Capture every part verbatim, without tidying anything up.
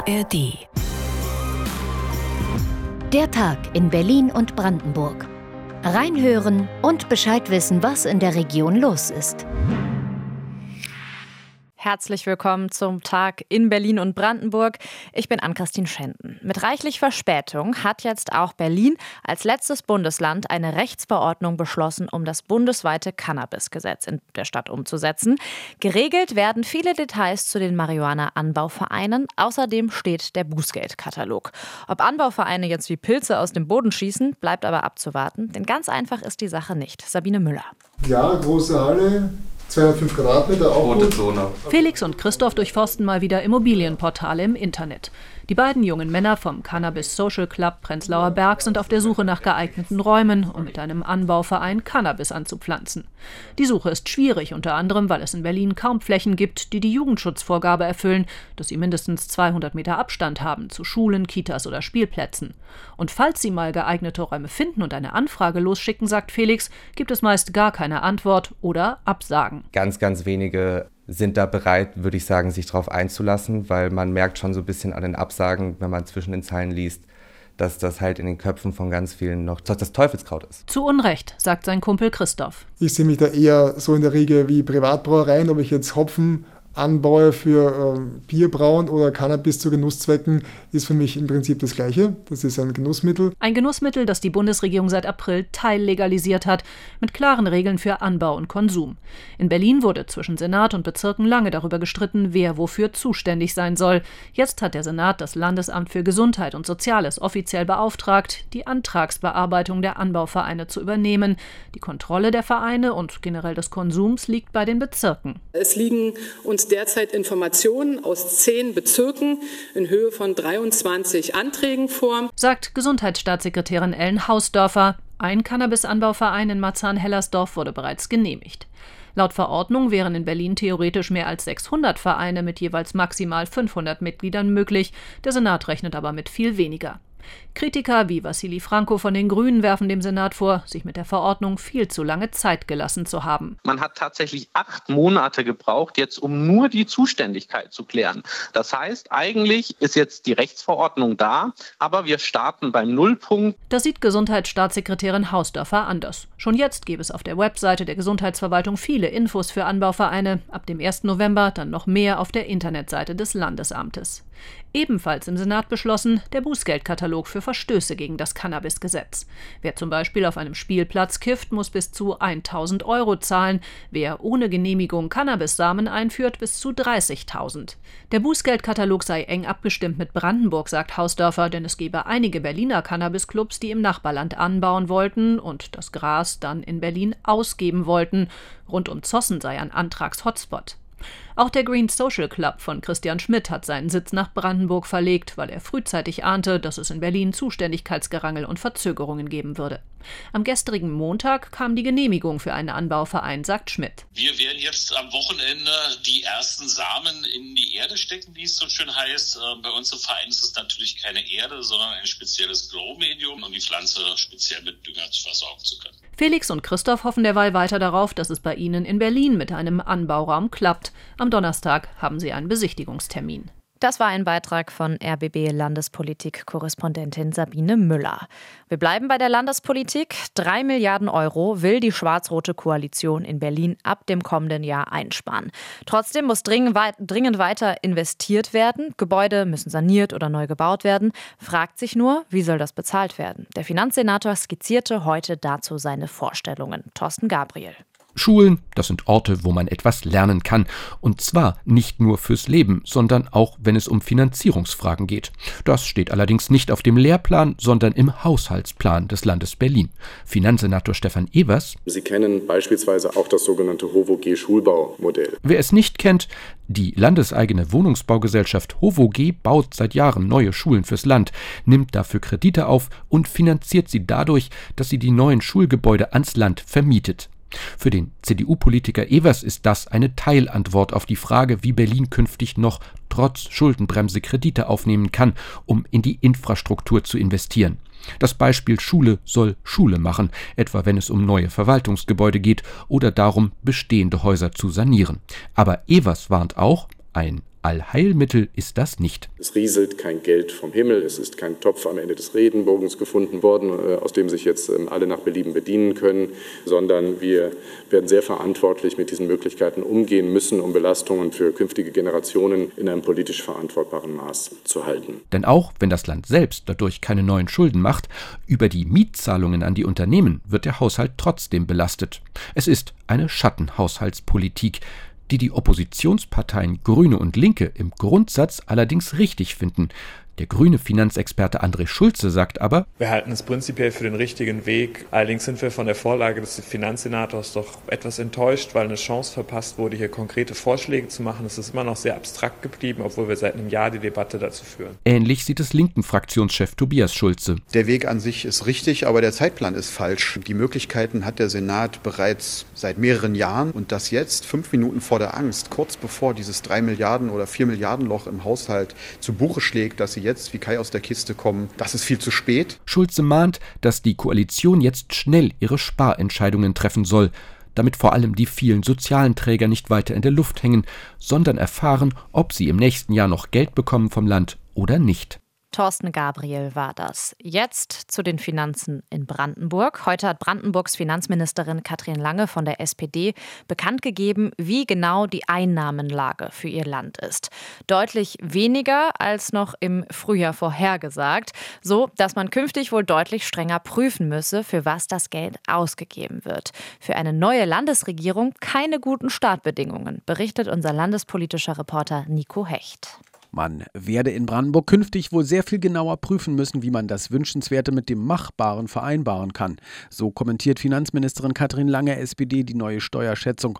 R D. Der Tag in Berlin und Brandenburg. Reinhören und Bescheid wissen, was in der Region los ist. Herzlich willkommen zum Tag in Berlin und Brandenburg. Ich bin Ann-Christine Schenten. Mit reichlich Verspätung hat jetzt auch Berlin als letztes Bundesland eine Rechtsverordnung beschlossen, um das bundesweite Cannabisgesetz in der Stadt umzusetzen. Geregelt werden viele Details zu den Marihuana-Anbauvereinen. Außerdem steht der Bußgeldkatalog. Ob Anbauvereine jetzt wie Pilze aus dem Boden schießen, bleibt aber abzuwarten. Denn ganz einfach ist die Sache nicht. Sabine Müller. Ja, große Halle. zweihundertfünf Quadratmeter, auch rote Zone. Felix und Christoph durchforsten mal wieder Immobilienportale im Internet. Die beiden jungen Männer vom Cannabis Social Club Prenzlauer Berg sind auf der Suche nach geeigneten Räumen, um mit einem Anbauverein Cannabis anzupflanzen. Die Suche ist schwierig, unter anderem, weil es in Berlin kaum Flächen gibt, die die Jugendschutzvorgabe erfüllen, dass sie mindestens zweihundert Meter Abstand haben zu Schulen, Kitas oder Spielplätzen. Und falls sie mal geeignete Räume finden und eine Anfrage losschicken, sagt Felix, gibt es meist gar keine Antwort oder Absagen. Ganz, ganz wenige sind da bereit, würde ich sagen, sich darauf einzulassen, weil man merkt schon so ein bisschen an den Absagen, wenn man zwischen den Zeilen liest, dass das halt in den Köpfen von ganz vielen noch das Teufelskraut ist. Zu Unrecht, sagt sein Kumpel Christoph. Ich sehe mich da eher so in der Regel wie Privatbrauereien, ob ich jetzt Hopfen anbaue für äh, Bierbrauen oder Cannabis zu Genusszwecken, ist für mich im Prinzip das Gleiche. Das ist ein Genussmittel. Ein Genussmittel, das die Bundesregierung seit April teillegalisiert hat, mit klaren Regeln für Anbau und Konsum. In Berlin wurde zwischen Senat und Bezirken lange darüber gestritten, wer wofür zuständig sein soll. Jetzt hat der Senat das Landesamt für Gesundheit und Soziales offiziell beauftragt, die Antragsbearbeitung der Anbauvereine zu übernehmen. Die Kontrolle der Vereine und generell des Konsums liegt bei den Bezirken. Es liegen uns derzeit Informationen aus zehn Bezirken in Höhe von dreiundzwanzig Anträgen vor, sagt Gesundheitsstaatssekretärin Ellen Hausdorfer. Ein Cannabis-Anbauverein in Marzahn-Hellersdorf wurde bereits genehmigt. Laut Verordnung wären in Berlin theoretisch mehr als sechshundert Vereine mit jeweils maximal fünfhundert Mitgliedern möglich. Der Senat rechnet aber mit viel weniger. Kritiker wie Wassili Franco von den Grünen werfen dem Senat vor, sich mit der Verordnung viel zu lange Zeit gelassen zu haben. Man hat tatsächlich acht Monate gebraucht, jetzt um nur die Zuständigkeit zu klären. Das heißt, eigentlich ist jetzt die Rechtsverordnung da, aber wir starten beim Nullpunkt. Das sieht Gesundheitsstaatssekretärin Hausdorfer anders. Schon jetzt gäbe es auf der Webseite der Gesundheitsverwaltung viele Infos für Anbauvereine. Ab dem ersten November dann noch mehr auf der Internetseite des Landesamtes. Ebenfalls im Senat beschlossen der Bußgeldkatalog für Verstöße gegen das Cannabisgesetz. Wer zum Beispiel auf einem Spielplatz kifft, muss bis zu tausend Euro zahlen. Wer ohne Genehmigung Cannabissamen einführt, bis zu dreißigtausend. Der Bußgeldkatalog sei eng abgestimmt mit Brandenburg, sagt Hausdorfer, denn es gebe einige Berliner Cannabisclubs, die im Nachbarland anbauen wollten und das Gras dann in Berlin ausgeben wollten. Rund um Zossen sei ein Antrags-Hotspot. Auch der Green Social Club von Christian Schmidt hat seinen Sitz nach Brandenburg verlegt, weil er frühzeitig ahnte, dass es in Berlin Zuständigkeitsgerangel und Verzögerungen geben würde. Am gestrigen Montag kam die Genehmigung für einen Anbauverein, sagt Schmidt. Wir werden jetzt am Wochenende die ersten Samen in die Erde stecken, wie es so schön heißt. Bei uns im Verein ist es natürlich keine Erde, sondern ein spezielles Grow-Medium, um die Pflanze speziell mit Dünger versorgen zu können. Felix und Christoph hoffen derweil weiter darauf, dass es bei ihnen in Berlin mit einem Anbauraum klappt. Am Donnerstag haben sie einen Besichtigungstermin. Das war ein Beitrag von R B B-Landespolitik-Korrespondentin Sabine Müller. Wir bleiben bei der Landespolitik. Drei Milliarden Euro will die schwarz-rote Koalition in Berlin ab dem kommenden Jahr einsparen. Trotzdem muss dringend weiter investiert werden. Gebäude müssen saniert oder neu gebaut werden. Fragt sich nur, wie soll das bezahlt werden? Der Finanzsenator skizzierte heute dazu seine Vorstellungen. Thorsten Gabriel. Schulen, das sind Orte, wo man etwas lernen kann. Und zwar nicht nur fürs Leben, sondern auch, wenn es um Finanzierungsfragen geht. Das steht allerdings nicht auf dem Lehrplan, sondern im Haushaltsplan des Landes Berlin. Finanzsenator Stefan Evers. Sie kennen beispielsweise auch das sogenannte HOVOG-Schulbaumodell. Wer es nicht kennt, die landeseigene Wohnungsbaugesellschaft HOVOG baut seit Jahren neue Schulen fürs Land, nimmt dafür Kredite auf und finanziert sie dadurch, dass sie die neuen Schulgebäude ans Land vermietet. Für den C D U-Politiker Evers ist das eine Teilantwort auf die Frage, wie Berlin künftig noch trotz Schuldenbremse Kredite aufnehmen kann, um in die Infrastruktur zu investieren. Das Beispiel Schule soll Schule machen, etwa wenn es um neue Verwaltungsgebäude geht oder darum, bestehende Häuser zu sanieren. Aber Evers warnt auch, ein Allheilmittel ist das nicht. Es rieselt kein Geld vom Himmel, es ist kein Topf am Ende des Regenbogens gefunden worden, aus dem sich jetzt alle nach Belieben bedienen können, sondern wir werden sehr verantwortlich mit diesen Möglichkeiten umgehen müssen, um Belastungen für künftige Generationen in einem politisch verantwortbaren Maß zu halten. Denn auch wenn das Land selbst dadurch keine neuen Schulden macht, über die Mietzahlungen an die Unternehmen wird der Haushalt trotzdem belastet. Es ist eine Schattenhaushaltspolitik, die die Oppositionsparteien Grüne und Linke im Grundsatz allerdings richtig finden. Der grüne Finanzexperte André Schulze sagt aber: Wir halten es prinzipiell für den richtigen Weg. Allerdings sind wir von der Vorlage des Finanzsenators doch etwas enttäuscht, weil eine Chance verpasst wurde, hier konkrete Vorschläge zu machen. Es ist immer noch sehr abstrakt geblieben, obwohl wir seit einem Jahr die Debatte dazu führen. Ähnlich sieht es linken Fraktionschef Tobias Schulze. Der Weg an sich ist richtig, aber der Zeitplan ist falsch. Die Möglichkeiten hat der Senat bereits seit mehreren Jahren und das jetzt, fünf Minuten vor der Angst, kurz bevor dieses drei Milliarden oder vier Milliarden Loch im Haushalt zu Buche schlägt, dass sie jetzt wie Kai aus der Kiste kommen, das ist viel zu spät. Schulze mahnt, dass die Koalition jetzt schnell ihre Sparentscheidungen treffen soll, damit vor allem die vielen sozialen Träger nicht weiter in der Luft hängen, sondern erfahren, ob sie im nächsten Jahr noch Geld bekommen vom Land oder nicht. Thorsten Gabriel war das. Jetzt zu den Finanzen in Brandenburg. Heute hat Brandenburgs Finanzministerin Katrin Lange von der S P D bekannt gegeben, wie genau die Einnahmenlage für ihr Land ist. Deutlich weniger als noch im Frühjahr vorhergesagt, so dass man künftig wohl deutlich strenger prüfen müsse, für was das Geld ausgegeben wird. Für eine neue Landesregierung keine guten Startbedingungen, berichtet unser landespolitischer Reporter Nico Hecht. Man werde in Brandenburg künftig wohl sehr viel genauer prüfen müssen, wie man das Wünschenswerte mit dem Machbaren vereinbaren kann. So kommentiert Finanzministerin Katrin Lange, S P D, die neue Steuerschätzung.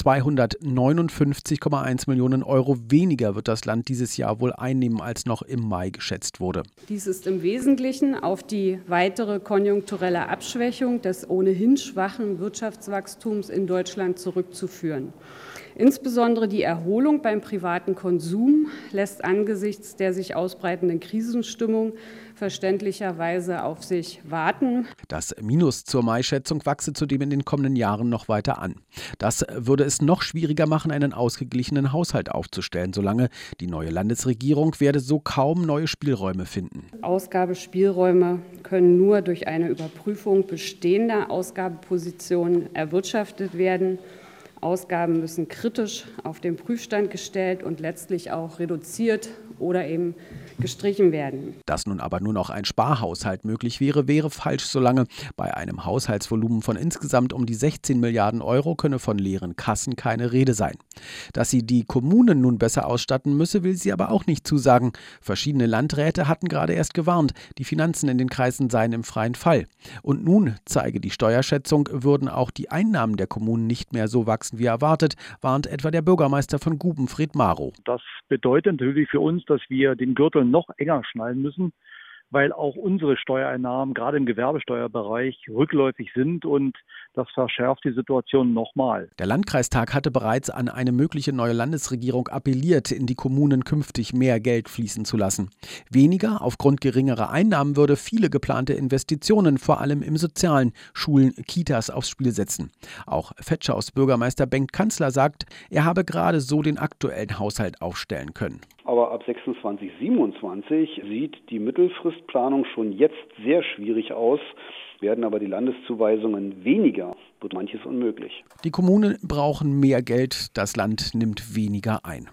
zweihundertneunundfünfzig Komma eins Millionen Euro weniger wird das Land dieses Jahr wohl einnehmen, als noch im Mai geschätzt wurde. Dies ist im Wesentlichen auf die weitere konjunkturelle Abschwächung des ohnehin schwachen Wirtschaftswachstums in Deutschland zurückzuführen. Insbesondere die Erholung beim privaten Konsum lässt angesichts der sich ausbreitenden Krisenstimmung verständlicherweise auf sich warten. Das Minus zur Mai-Schätzung wachse zudem in den kommenden Jahren noch weiter an. Das würde es noch schwieriger machen, einen ausgeglichenen Haushalt aufzustellen. Solange die neue Landesregierung werde so kaum neue Spielräume finden. Ausgabespielräume können nur durch eine Überprüfung bestehender Ausgabenpositionen erwirtschaftet werden. Ausgaben müssen kritisch auf den Prüfstand gestellt und letztlich auch reduziert oder eben gestrichen werden. Dass nun aber nur noch ein Sparhaushalt möglich wäre, wäre falsch, solange bei einem Haushaltsvolumen von insgesamt um die sechzehn Milliarden Euro könne von leeren Kassen keine Rede sein. Dass sie die Kommunen nun besser ausstatten müsse, will sie aber auch nicht zusagen. Verschiedene Landräte hatten gerade erst gewarnt, die Finanzen in den Kreisen seien im freien Fall. Und nun zeige die Steuerschätzung, würden auch die Einnahmen der Kommunen nicht mehr so wachsen wie erwartet, warnt etwa der Bürgermeister von Guben, Fred Marow. Das bedeutet natürlich für uns, dass wir den Gürtel noch enger schnallen müssen, weil auch unsere Steuereinnahmen gerade im Gewerbesteuerbereich rückläufig sind und das verschärft die Situation nochmal. Der Landkreistag hatte bereits an eine mögliche neue Landesregierung appelliert, in die Kommunen künftig mehr Geld fließen zu lassen. Weniger aufgrund geringerer Einnahmen würde viele geplante Investitionen, vor allem im Sozialen, Schulen, Kitas aufs Spiel setzen. Auch Vetschaus Bürgermeister Bengt Kanzler sagt, er habe gerade so den aktuellen Haushalt aufstellen können. Aber ab sechsundzwanzig, siebenundzwanzig sieht die Mittelfristplanung schon jetzt sehr schwierig aus. Werden aber die Landeszuweisungen weniger, wird manches unmöglich. Die Kommunen brauchen mehr Geld, das Land nimmt weniger ein.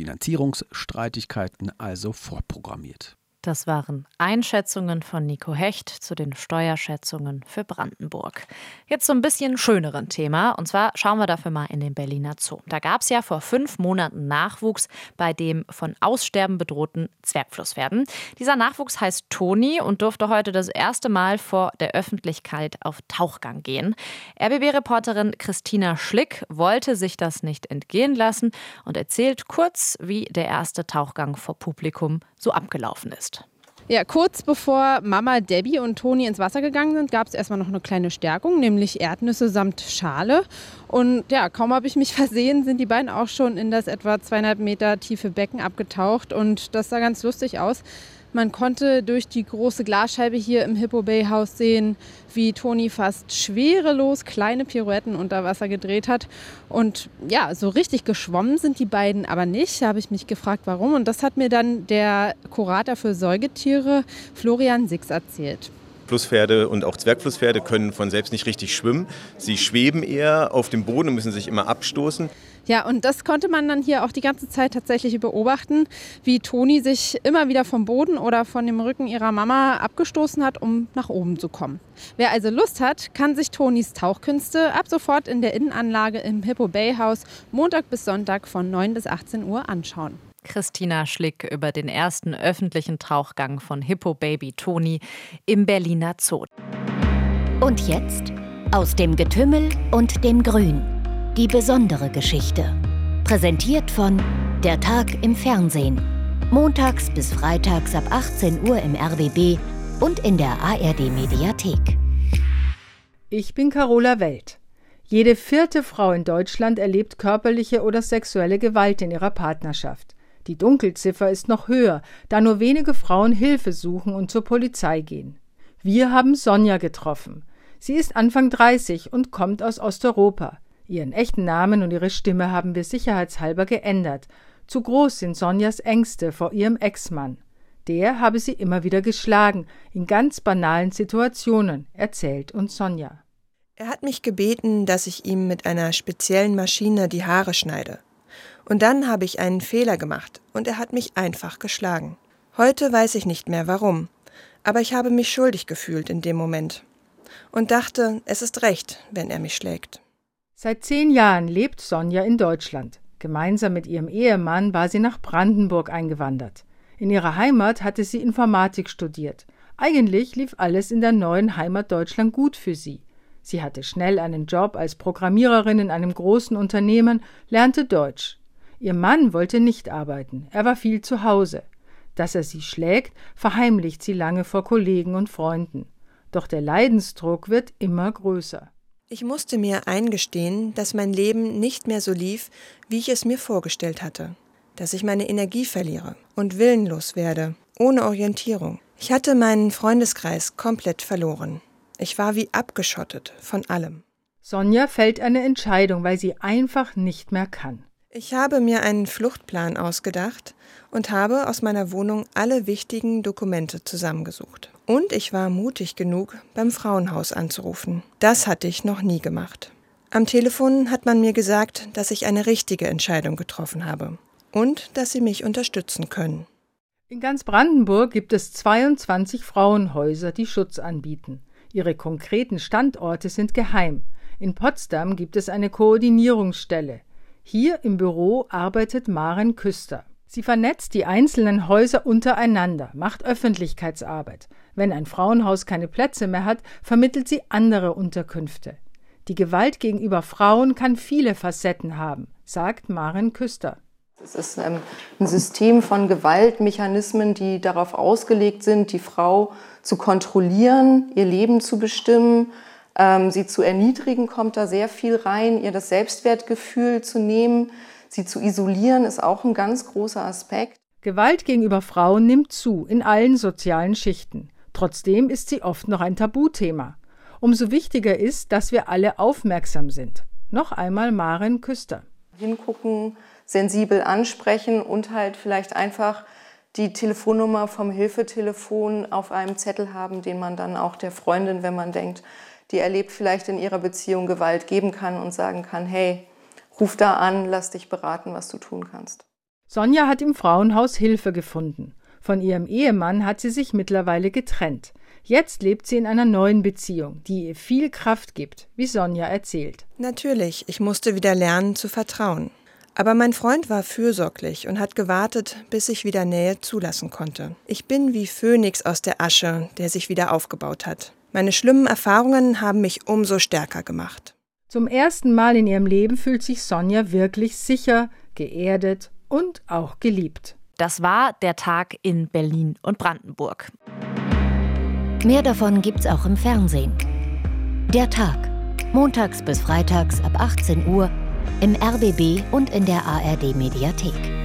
Finanzierungsstreitigkeiten also vorprogrammiert. Das waren Einschätzungen von Nico Hecht zu den Steuerschätzungen für Brandenburg. Jetzt so ein bisschen schöneren Thema, und zwar schauen wir dafür mal in den Berliner Zoo. Da gab es ja vor fünf Monaten Nachwuchs bei dem von Aussterben bedrohten Zwergflusspferden. Dieser Nachwuchs heißt Toni und durfte heute das erste Mal vor der Öffentlichkeit auf Tauchgang gehen. R B B-Reporterin Christina Schlick wollte sich das nicht entgehen lassen und erzählt kurz, wie der erste Tauchgang vor Publikum so abgelaufen ist. Ja, kurz bevor Mama Debbie und Toni ins Wasser gegangen sind, gab es erstmal noch eine kleine Stärkung, nämlich Erdnüsse samt Schale. Und ja, kaum habe ich mich versehen, sind die beiden auch schon in das etwa zweieinhalb Meter tiefe Becken abgetaucht. Und das sah ganz lustig aus. Man konnte durch die große Glasscheibe hier im Hippo Bay Haus sehen, wie Toni fast schwerelos kleine Pirouetten unter Wasser gedreht hat. Und ja, so richtig geschwommen sind die beiden aber nicht. Da habe ich mich gefragt, warum. Und das hat mir dann der Kurator für Säugetiere Florian Six erzählt. Flusspferde und auch Zwergflusspferde können von selbst nicht richtig schwimmen. Sie schweben eher auf dem Boden und müssen sich immer abstoßen. Ja, und das konnte man dann hier auch die ganze Zeit tatsächlich beobachten, wie Toni sich immer wieder vom Boden oder von dem Rücken ihrer Mama abgestoßen hat, um nach oben zu kommen. Wer also Lust hat, kann sich Tonis Tauchkünste ab sofort in der Innenanlage im Hippo Bay Haus Montag bis Sonntag von neun bis achtzehn Uhr anschauen. Christina Schlick über den ersten öffentlichen Tauchgang von Hippo Baby Toni im Berliner Zoo. Und jetzt aus dem Getümmel und dem Grün. Die besondere Geschichte. Präsentiert von Der Tag im Fernsehen. Montags bis freitags ab achtzehn Uhr im R B B und in der A R D-Mediathek. Ich bin Carola Welt. Jede vierte Frau in Deutschland erlebt körperliche oder sexuelle Gewalt in ihrer Partnerschaft. Die Dunkelziffer ist noch höher, da nur wenige Frauen Hilfe suchen und zur Polizei gehen. Wir haben Sonja getroffen. Sie ist Anfang dreißig und kommt aus Osteuropa. Ihren echten Namen und ihre Stimme haben wir sicherheitshalber geändert. Zu groß sind Sonjas Ängste vor ihrem Ex-Mann. Der habe sie immer wieder geschlagen, in ganz banalen Situationen, erzählt uns Sonja. Er hat mich gebeten, dass ich ihm mit einer speziellen Maschine die Haare schneide. Und dann habe ich einen Fehler gemacht und er hat mich einfach geschlagen. Heute weiß ich nicht mehr warum, aber ich habe mich schuldig gefühlt in dem Moment und dachte, es ist recht, wenn er mich schlägt. Seit zehn Jahren lebt Sonja in Deutschland. Gemeinsam mit ihrem Ehemann war sie nach Brandenburg eingewandert. In ihrer Heimat hatte sie Informatik studiert. Eigentlich lief alles in der neuen Heimat Deutschland gut für sie. Sie hatte schnell einen Job als Programmiererin in einem großen Unternehmen, lernte Deutsch. Ihr Mann wollte nicht arbeiten, er war viel zu Hause. Dass er sie schlägt, verheimlicht sie lange vor Kollegen und Freunden. Doch der Leidensdruck wird immer größer. Ich musste mir eingestehen, dass mein Leben nicht mehr so lief, wie ich es mir vorgestellt hatte. Dass ich meine Energie verliere und willenlos werde, ohne Orientierung. Ich hatte meinen Freundeskreis komplett verloren. Ich war wie abgeschottet von allem. Sonja fällt eine Entscheidung, weil sie einfach nicht mehr kann. Ich habe mir einen Fluchtplan ausgedacht und habe aus meiner Wohnung alle wichtigen Dokumente zusammengesucht. Und ich war mutig genug, beim Frauenhaus anzurufen. Das hatte ich noch nie gemacht. Am Telefon hat man mir gesagt, dass ich eine richtige Entscheidung getroffen habe und dass sie mich unterstützen können. In ganz Brandenburg gibt es zweiundzwanzig Frauenhäuser, die Schutz anbieten. Ihre konkreten Standorte sind geheim. In Potsdam gibt es eine Koordinierungsstelle. Hier im Büro arbeitet Maren Küster. Sie vernetzt die einzelnen Häuser untereinander, macht Öffentlichkeitsarbeit. Wenn ein Frauenhaus keine Plätze mehr hat, vermittelt sie andere Unterkünfte. Die Gewalt gegenüber Frauen kann viele Facetten haben, sagt Maren Küster. Es ist ähm, ein System von Gewaltmechanismen, die darauf ausgelegt sind, die Frau zu kontrollieren, ihr Leben zu bestimmen, ähm, sie zu erniedrigen, kommt da sehr viel rein, ihr das Selbstwertgefühl zu nehmen, sie zu isolieren, ist auch ein ganz großer Aspekt. Gewalt gegenüber Frauen nimmt zu in allen sozialen Schichten. Trotzdem ist sie oft noch ein Tabuthema. Umso wichtiger ist, dass wir alle aufmerksam sind. Noch einmal Maren Küster. Hingucken, sensibel ansprechen und halt vielleicht einfach die Telefonnummer vom Hilfetelefon auf einem Zettel haben, den man dann auch der Freundin, wenn man denkt, die erlebt vielleicht in ihrer Beziehung Gewalt, geben kann und sagen kann, hey, ruf da an, lass dich beraten, was du tun kannst. Sonja hat im Frauenhaus Hilfe gefunden. Von ihrem Ehemann hat sie sich mittlerweile getrennt. Jetzt lebt sie in einer neuen Beziehung, die ihr viel Kraft gibt, wie Sonja erzählt. Natürlich, ich musste wieder lernen zu vertrauen. Aber mein Freund war fürsorglich und hat gewartet, bis ich wieder Nähe zulassen konnte. Ich bin wie Phönix aus der Asche, der sich wieder aufgebaut hat. Meine schlimmen Erfahrungen haben mich umso stärker gemacht. Zum ersten Mal in ihrem Leben fühlt sich Sonja wirklich sicher, geerdet und auch geliebt. Das war der Tag in Berlin und Brandenburg. Mehr davon gibt's auch im Fernsehen. Der Tag. Montags bis freitags ab achtzehn Uhr im R B B und in der A R D-Mediathek.